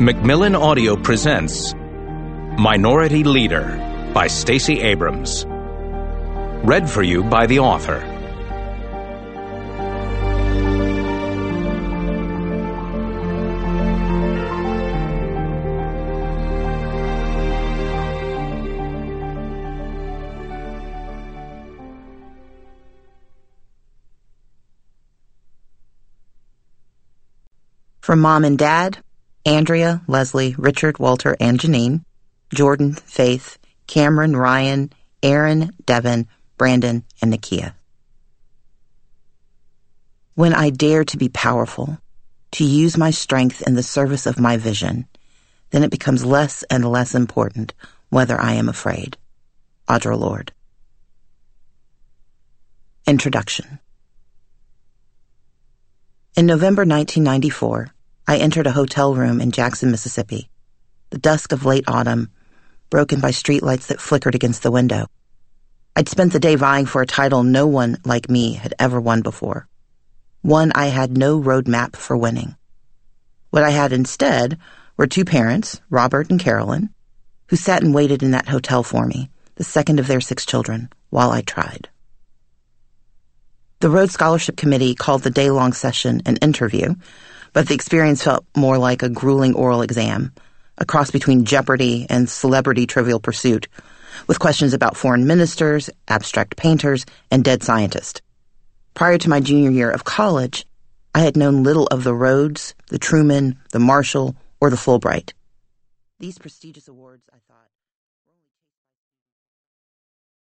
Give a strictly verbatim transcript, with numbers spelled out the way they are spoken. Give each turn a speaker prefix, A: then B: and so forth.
A: Macmillan Audio presents Minority Leader by Stacey Abrams. Read for you by the author.
B: From Mom and Dad, Andrea, Leslie, Richard, Walter, and Janine, Jordan, Faith, Cameron, Ryan, Aaron, Devin, Brandon, and Nakia. When I dare to be powerful, to use my strength in the service of my vision, then it becomes less and less important whether I am afraid. Audre Lorde. Introduction. In November nineteen ninety-four, I entered a hotel room in Jackson, Mississippi, the dusk of late autumn, broken by streetlights that flickered against the window. I'd spent the day vying for a title no one like me had ever won before, one I had no road map for winning. What I had instead were two parents, Robert and Carolyn, who sat and waited in that hotel for me, the second of their six children, while I tried. The Rhodes Scholarship Committee called the day-long session an interview, but the experience felt more like a grueling oral exam, a cross between Jeopardy and Celebrity Trivial Pursuit, with questions about foreign ministers, abstract painters, and dead scientists. Prior to my junior year of college, I had known little of the Rhodes, the Truman, the Marshall, or the Fulbright. These prestigious awards I thought